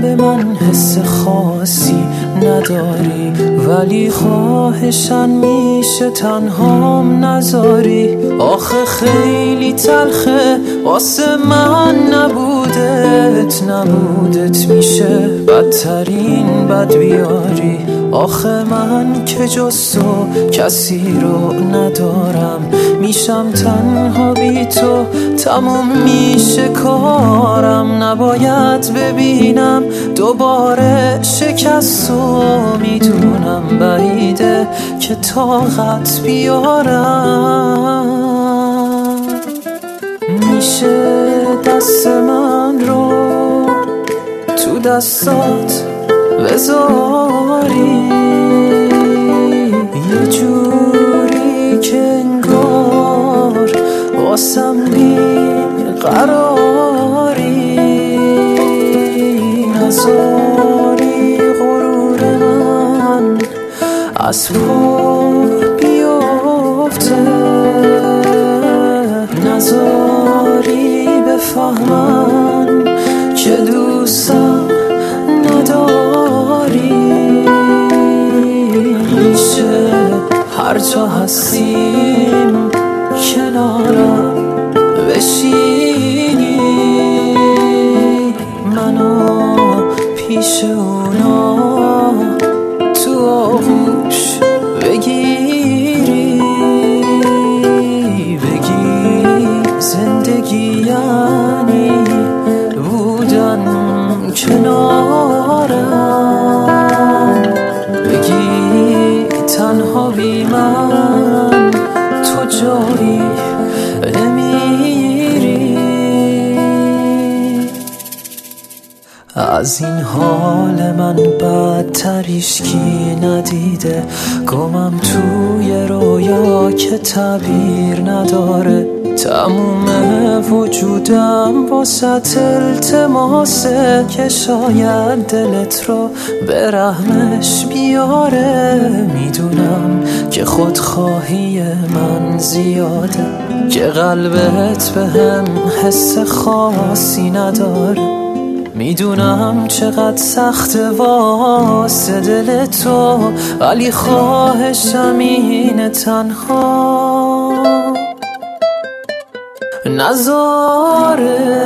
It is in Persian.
به من حس خاصی نداری، ولی خواهشن میشه تنهام نذاری. آخه خیلی تلخه واسه من نبودت میشه بدترین بد بیاری. آخه من که جز تو کسی رو ندارم، میشم تنها بی تو، تموم میشه کارم. نباید ببینم دوباره شکستو، میدونم بعیده که طاقت بیارم. میشه دست من رو تو دستات بذاری، یه جوری که انگار واسم بی قراری. نذاری غرور من از پا بیفته، نذاری بفهمن که دوستم نداری. میشه هر جا هستیم کنارم بشینی، منو پیش اونا تو آغوش بگیری، بگی زندگی یعنی بودن کنارم، بگی تنها بی من تو جایی نمیری. از این حال من بدتر هیچکی ندیده، گمم توی رویا که تعبیر نداره. تموم وجودم واسه التماسه که شاید دلت رو به رحمش بیاره. میدونم که خودخواهی من زیاده، که قلبت به هم حس خاصی نداره. میدونم چقدر سخته واسه دل تو، ولی خواهشم اینه تنها نذاره